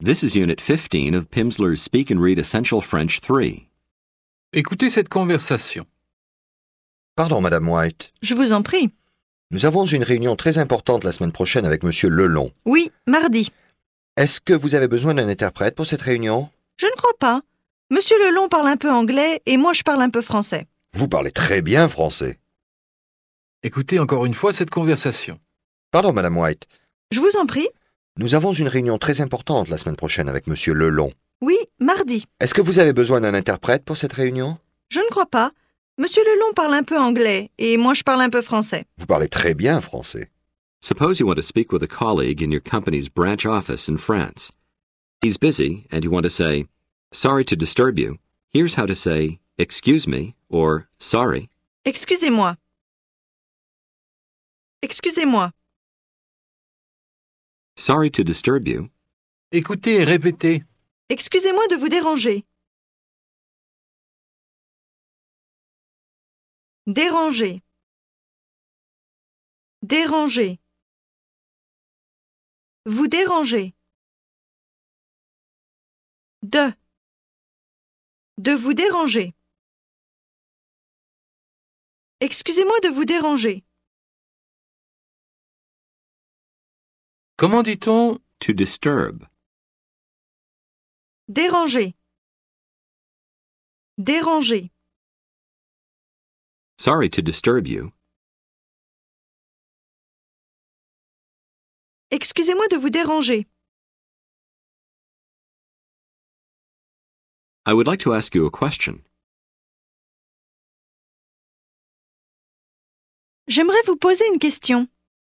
This is Unit 15 of Pimsleur's Speak and Read Essential French 3. Écoutez cette conversation. Pardon, Madame White. Je vous en prie. Nous avons une réunion très importante la semaine prochaine avec Monsieur Lelon. Oui, mardi. Est-ce que vous avez besoin d'un interprète pour cette réunion? Je ne crois pas. Monsieur Lelon parle un peu anglais et moi je parle un peu français. Vous parlez très bien français. Écoutez encore une fois cette conversation. Pardon, Madame White. Je vous en prie. Nous avons une réunion très importante la semaine prochaine avec Monsieur Lelon. Oui, mardi. Est-ce que vous avez besoin d'un interprète pour cette réunion? Je ne crois pas. Monsieur Lelon parle un peu anglais et moi je parle un peu français. Vous parlez très bien français. Suppose you want to speak with a colleague in your company's branch office in France. He's busy and you want to say, "Sorry to disturb you." Here's how to say, "Excuse me" or "Sorry." Excusez-moi. Excusez-moi. Sorry to disturb you. Écoutez et répétez. Excusez-moi de vous déranger. Déranger. Déranger. Vous déranger. De. De vous déranger. Excusez-moi de vous déranger. Comment dit-on To disturb. Déranger. Déranger. Sorry to disturb you. Excusez-moi de vous déranger. I would like to ask you a question. J'aimerais vous poser une question.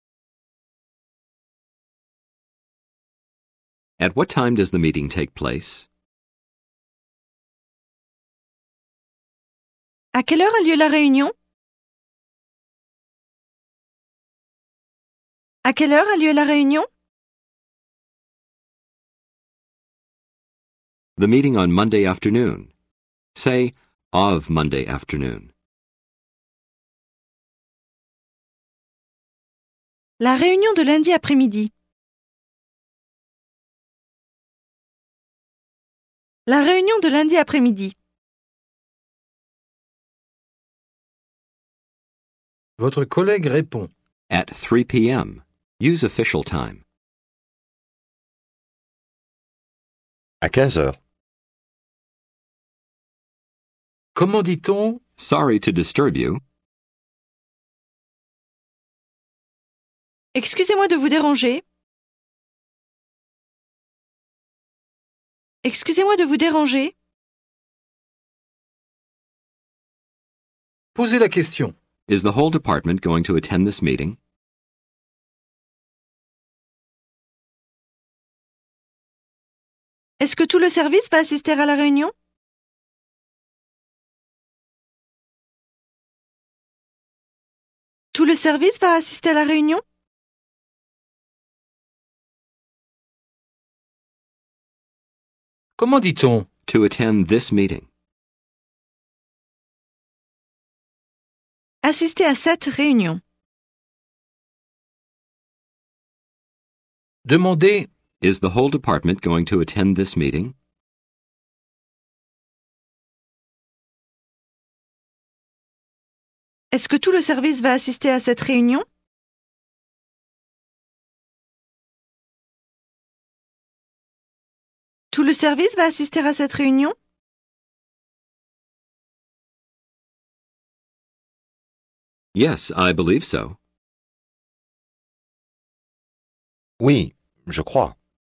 At what time does the meeting take place? À quelle heure a lieu la réunion? À quelle heure a lieu la réunion? The meeting on Monday afternoon. Say, of Monday afternoon. La réunion de lundi après-midi. La réunion de lundi après-midi. Votre collègue répond. At 3 p.m. Use official time. À 15 heures. Comment dit-on Sorry to disturb you. Excusez-moi de vous déranger. Excusez-moi de vous déranger. Posez la question. Is the whole department going to attend this meeting? Est-ce que tout le service va assister à la réunion? Tout le service va assister à la réunion? Comment dit-on To attend this meeting. Assister à cette réunion. Demandez Is the whole department going to attend this meeting? Est-ce que tout le service va assister à cette réunion? Tout le service va assister à cette réunion? Yes, I believe so. Oui, je crois.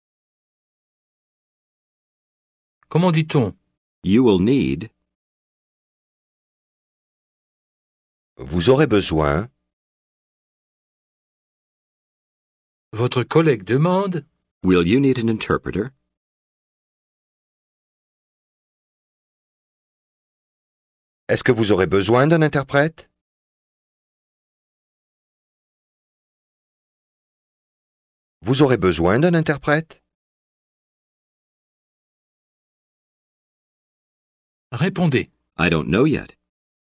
Comment dit-on You will need. Vous aurez besoin. Votre collègue demande Will you need an interpreter? Est-ce que vous aurez besoin d'un interprète? Vous aurez besoin d'un interprète? Répondez. I don't know yet.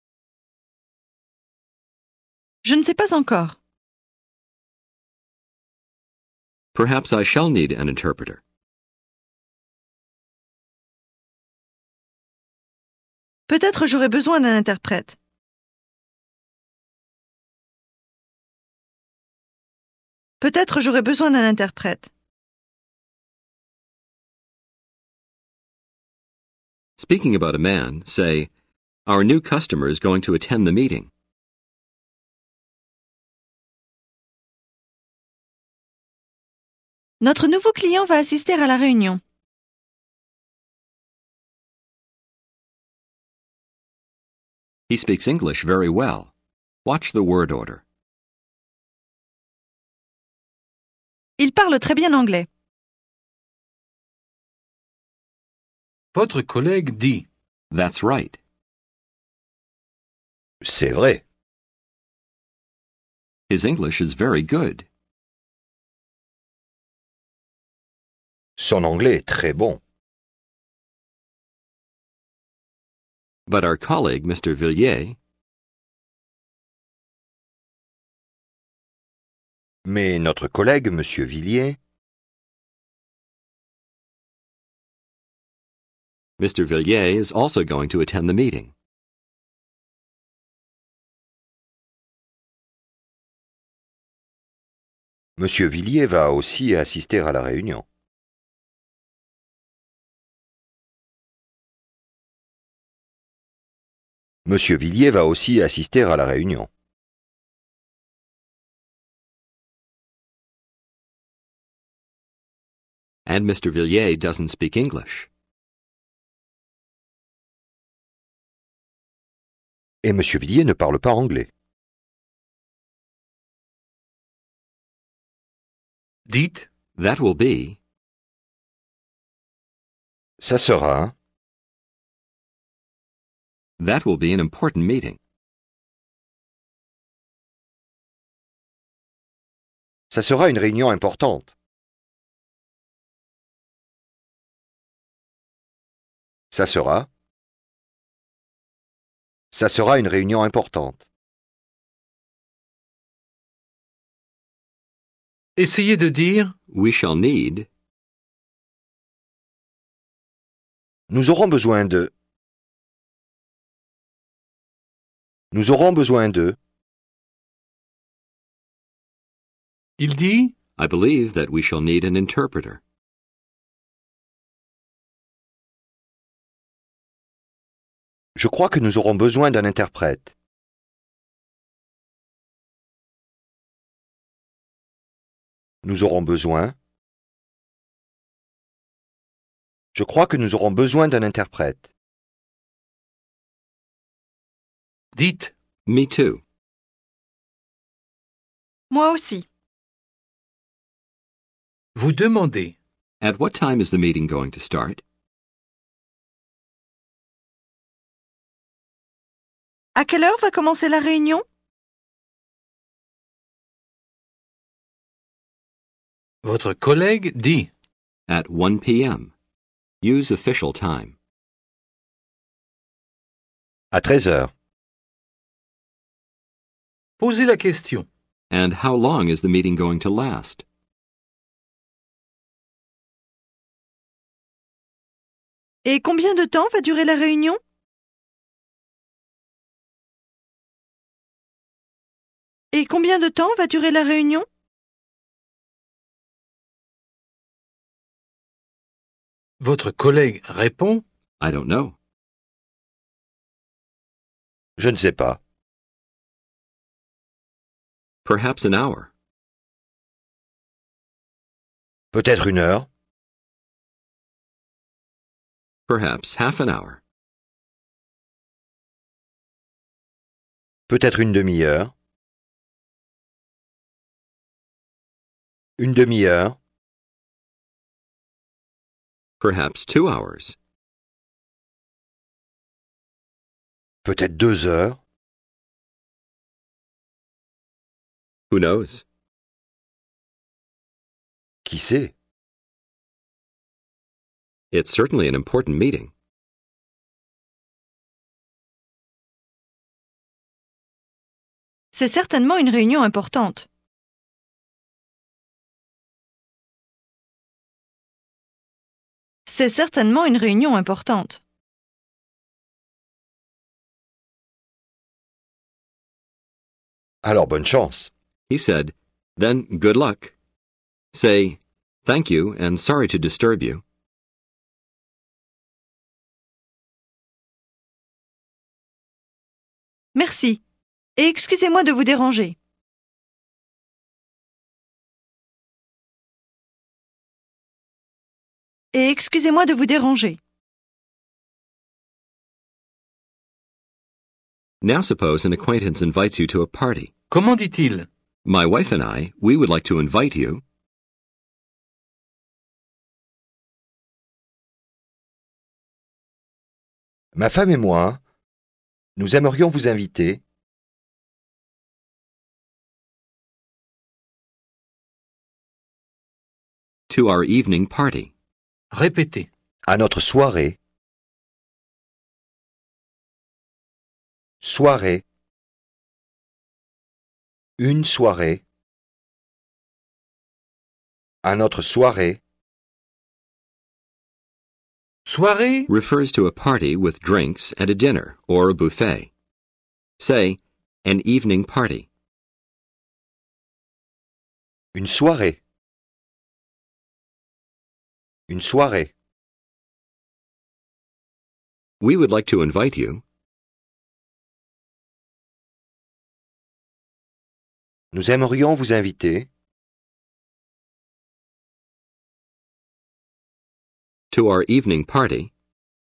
Je ne sais pas encore. Perhaps I shall need an interpreter. Peut-être j'aurai besoin d'un interprète. Peut-être j'aurai besoin d'un interprète. Speaking about a man, say, Our new customer is going to attend the meeting. Notre nouveau client va assister à la réunion. He speaks English very well. Watch the word order. Il parle très bien anglais. Votre collègue dit. That's right. C'est vrai. His English is very good. Son anglais est très bon. But our colleague, Mr. Villiers, Mais notre collègue, Monsieur Villiers, Mr. Villiers is also going to attend the meeting. Monsieur Villiers va aussi assister à la réunion. Monsieur Villiers va aussi assister à la réunion. And Mr. Villiers doesn't speak English. Et Monsieur Villiers ne parle pas anglais. Dites. That will be. Ça sera, That will be an important meeting. ça sera une réunion importante. Ça sera une réunion importante. Essayez de dire. We shall need. Nous aurons besoin de. Nous aurons besoin de. Il dit. I believe that we shall need an interpreter. Je crois que nous aurons besoin d'un interprète. Nous aurons besoin. Je crois que nous aurons besoin d'un interprète. Dites. Me too. Moi aussi. Vous demandez. At what time is the meeting going to start? À quelle heure va commencer la réunion? Votre collègue dit. At 1 p.m. Use official time. À 13 heures. Posez la question. And how long is the meeting going to last? Et combien de temps va durer la réunion? Et combien de temps va durer la réunion? Votre collègue répond. I don't know. Je ne sais pas. Perhaps an hour. Peut-être une heure. Perhaps half an hour. Peut-être une demi-heure. Une demi-heure. Perhaps 2 hours. Peut-être 2 heures. Who knows? Qui sait? It's certainly an important meeting. C'est certainement une réunion importante. C'est certainement une réunion importante. Alors bonne chance. He said, then good luck. Say, thank you and sorry to disturb you. Merci. Et excusez-moi de vous déranger. Et excusez-moi de vous déranger. Now suppose an acquaintance invites you to a party. Comment dit-il? My wife and I, we would like to invite you. Ma femme et moi, nous aimerions vous inviter To our evening party. Répétez. à notre soirée. Soirée. Une soirée. À notre soirée. Soirée? Refers to a party with drinks and a dinner or a buffet. Say, an evening party. Une soirée. Une soirée. We would like to invite you. Nous aimerions vous inviter To our evening party.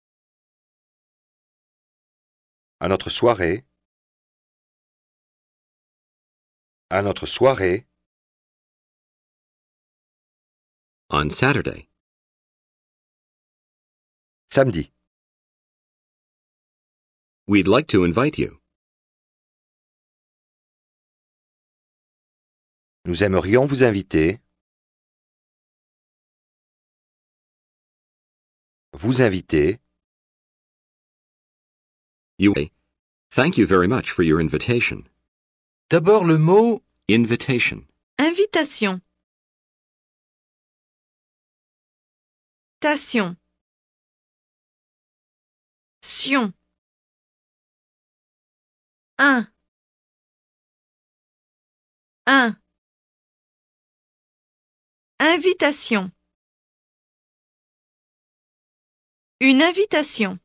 à notre soirée. À notre soirée. On Saturday. Samedi. We'd like to invite you. Nous aimerions vous inviter. Vous inviter. You say, thank you very much for your invitation. D'abord le mot Invitation. Invitation. Tation. Sion. Un. Invitation. Une invitation.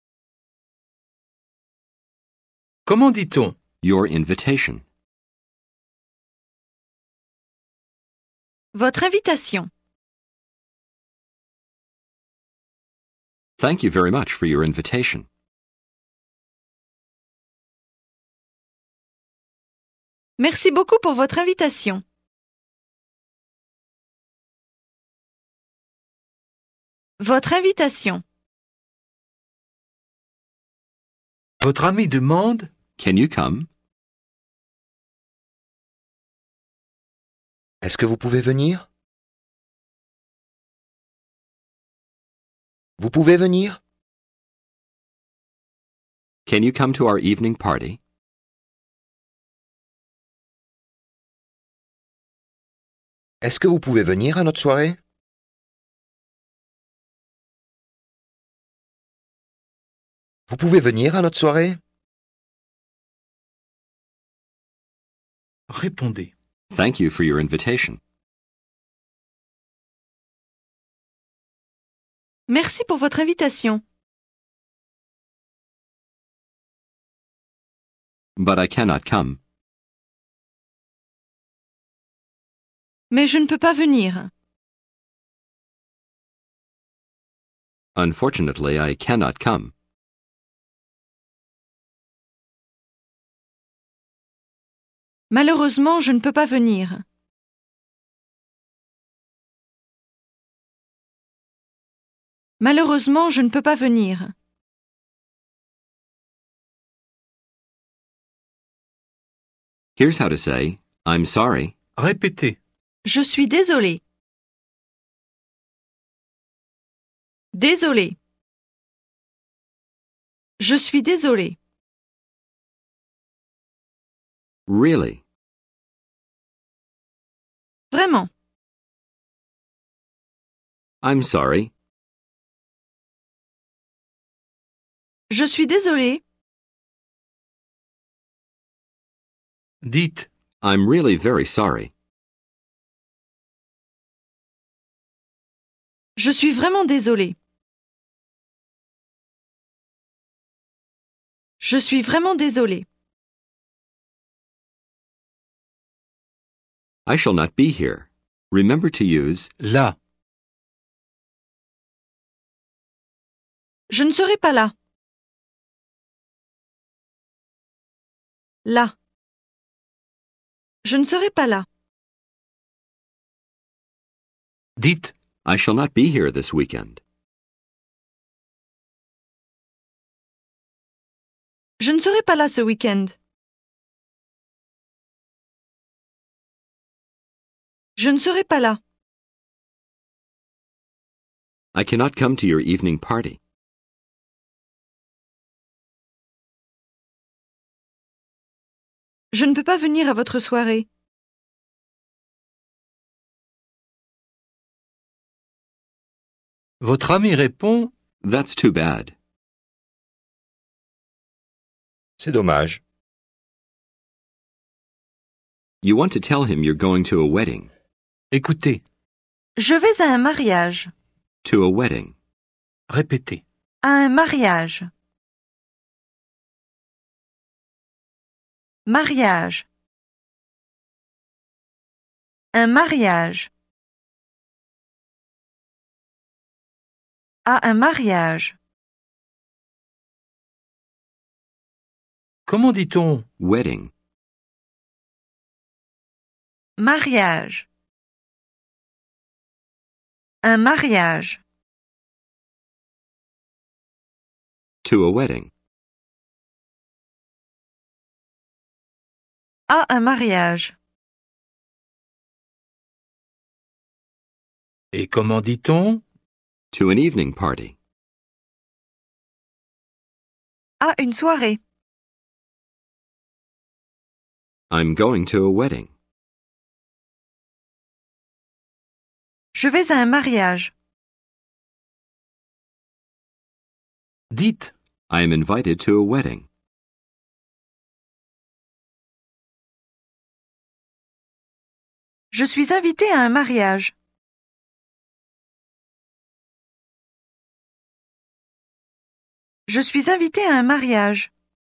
comment dit-on? Your invitation. Votre invitation. Thank you very much for your invitation. Merci beaucoup pour votre invitation. Votre invitation. Votre ami demande Can you come? Est-ce que vous pouvez venir? Vous pouvez venir? Can you come to our evening party? Est-ce que vous pouvez venir à notre soirée? Vous pouvez venir à notre soirée? répondez. Thank you for your invitation. Merci pour votre invitation. But I cannot come. Mais je ne peux pas venir. Unfortunately, I cannot come. Malheureusement, je ne peux pas venir. Malheureusement, je ne peux pas venir. Here's how to say, I'm sorry. Répétez. Je suis désolé. Désolé. Je suis désolé. Really. Vraiment. I'm sorry. Je suis désolé. Dites I'm really very sorry. Je suis vraiment désolée. Je suis vraiment désolée. I shall not be here. Remember to use là, Je ne serai pas là. Là. Je ne serai pas là. dites I shall not be here this weekend. Je ne serai pas là ce week-end. Je ne serai pas là. I cannot come to your evening party. Je ne peux pas venir à votre soirée. votre ami répond That's too bad. C'est dommage. You want to tell him you're going to a wedding. écoutez, Je vais à un mariage. To a wedding. répétez, À un mariage. Mariage. Un mariage. À un mariage. comment dit-on Wedding. Mariage. Un mariage. To a wedding. À un mariage. et comment dit-on To an evening party. À une soirée. I'm going to a wedding. Je vais à un mariage. dites I am invited to a wedding. Je suis invité à un mariage. Je suis invité à un mariage.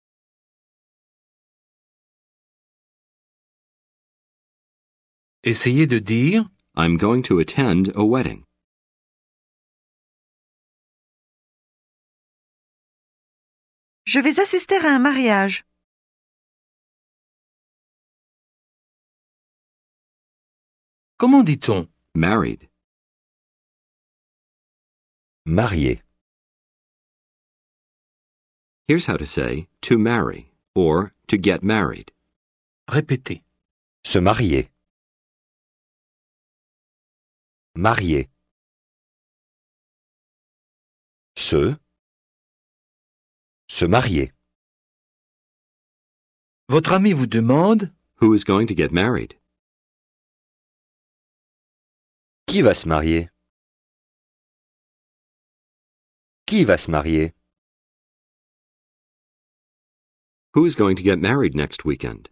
essayez de dire I'm going to attend a wedding. Je vais assister à un mariage. comment dit-on Married. Marié. Here's how to say to marry or to get married. répétez, Se marier. Marier. Se. Se marier. votre ami vous demande Who is going to get married? Qui va se marier? Qui va se marier? Who is going to get married next weekend?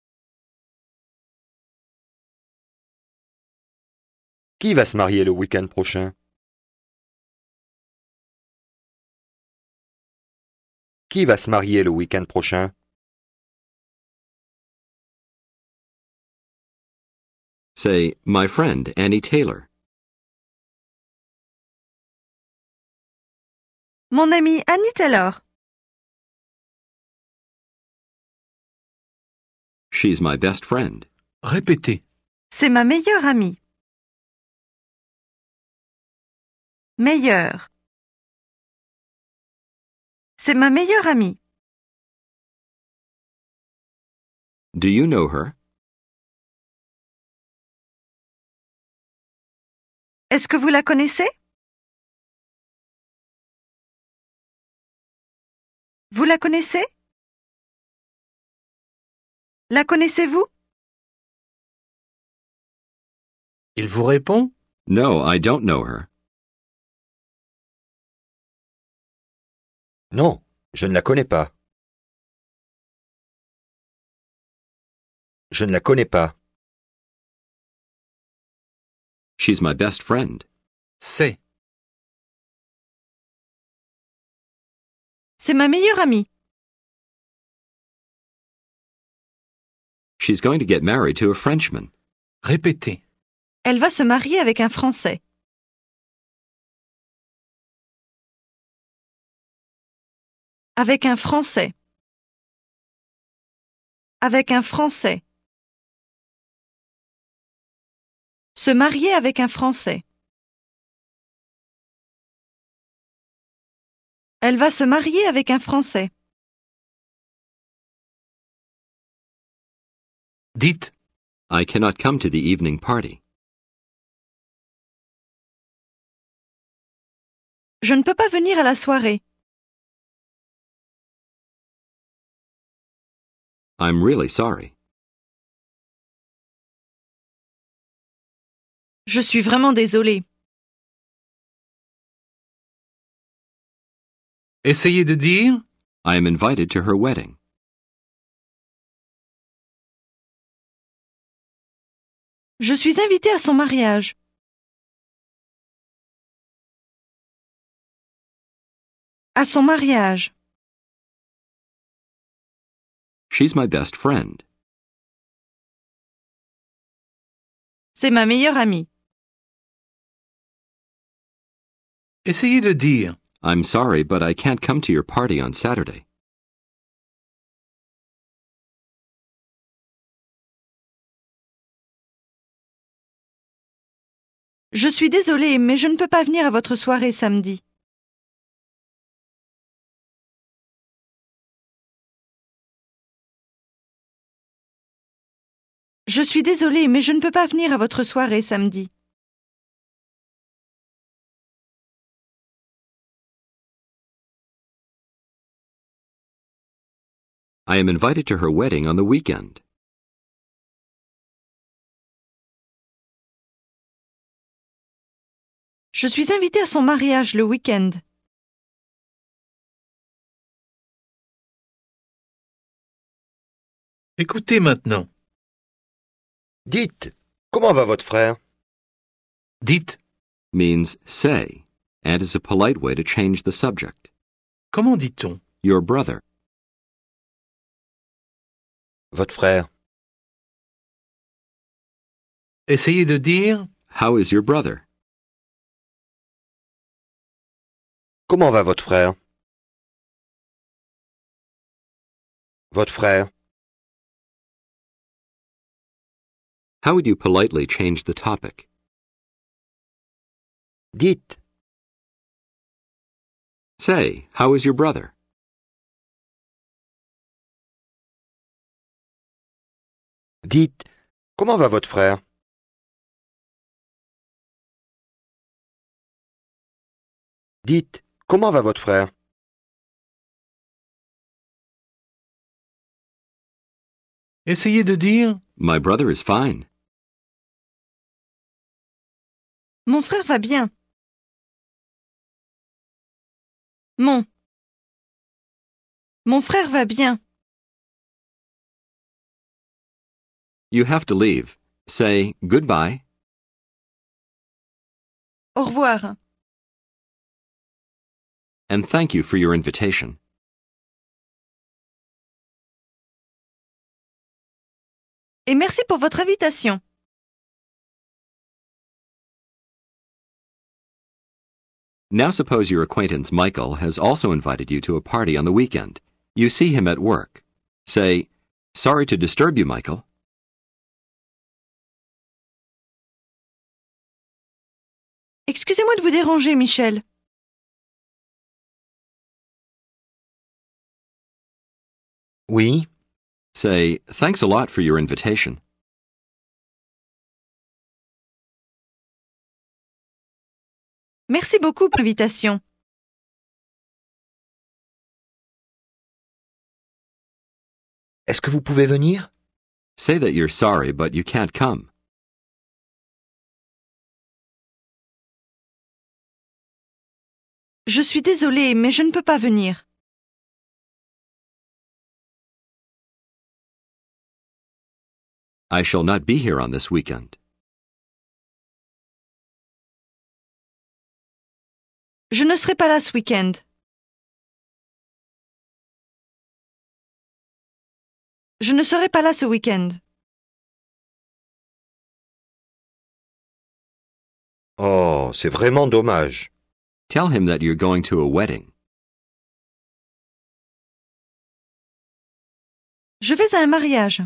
Qui va se marier le week-end prochain? Qui va se marier le week-end prochain? Say, my friend Annie Taylor. Mon amie Annie Taylor. She's my best friend. répétez, C'est ma meilleure amie. Meilleure. C'est ma meilleure amie. Do you know her? Est-ce que vous la connaissez? Vous la connaissez? La connaissez-vous? il vous répond No, I don't know her. Non, je ne la connais pas. Je ne la connais pas. She's my best friend. C'est. C'est ma meilleure amie. She's going to get married to a Frenchman. Répétez. Elle va se marier avec un Français. Avec un Français. Avec un Français. Se marier avec un Français. Elle va se marier avec un Français. Dites. I cannot come to the evening party. Je ne peux pas venir à la soirée. I'm really sorry. Je suis vraiment désolée. Essayez de dire. I am invited to her wedding. Je suis invitée à son mariage. À son mariage. She's my best friend. C'est ma meilleure amie. Essayez de dire. I'm sorry, but I can't come to your party on Saturday. Je suis désolée, mais je ne peux pas venir à votre soirée samedi. Je suis désolée, mais je ne peux pas venir à votre soirée samedi. I am invited to her wedding on the weekend. Je suis invitée à son mariage le week-end. Écoutez maintenant. Dites, comment va votre frère? Dites. Means say, and is a polite way to change the subject. Comment dit-on? Your brother. Votre frère. Essayez de dire. How is your brother? Comment va votre frère? Votre frère. How would you politely change the topic? Dites, Say, how is your brother? dites, comment va votre frère? Dites, comment va votre frère? Essayez de dire. My brother is fine. Mon frère va bien. Mon frère va bien. You have to leave. Say goodbye. Au revoir. And thank you for your invitation. Et merci pour votre invitation. Now suppose your acquaintance Michael has also invited you to a party on the weekend. You see him at work. Say, sorry to disturb you, Michael. Excusez-moi de vous déranger, Michel. Oui, Say, thanks a lot for your invitation. Merci beaucoup pour l'invitation. est-ce que vous pouvez venir? Say that you're sorry, but you can't come. Je suis désolée, mais je ne peux pas venir. I shall not be here on this weekend. Je ne serai pas là ce week-end. Je ne serai pas là ce week-end. Oh, c'est vraiment dommage. Tell him that you're going to a wedding. Je vais à un mariage.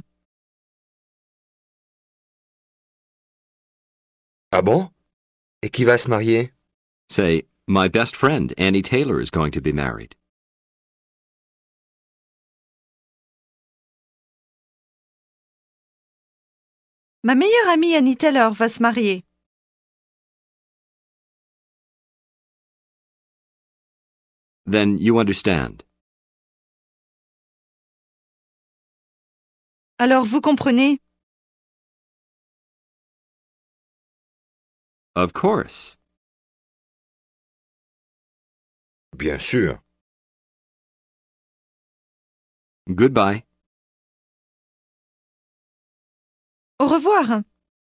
Ah bon? Et qui va se marier? Say, my best friend, Annie Taylor, is going to be married. Ma meilleure amie Annie Taylor va se marier. Then you understand. Alors vous comprenez? Of course. Bien sûr. Goodbye. Au revoir.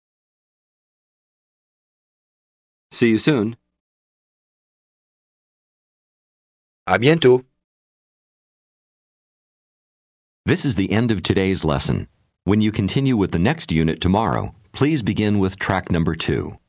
See you soon. À bientôt. This is the end of today's lesson. When you continue with the next unit tomorrow, please begin with track number 2.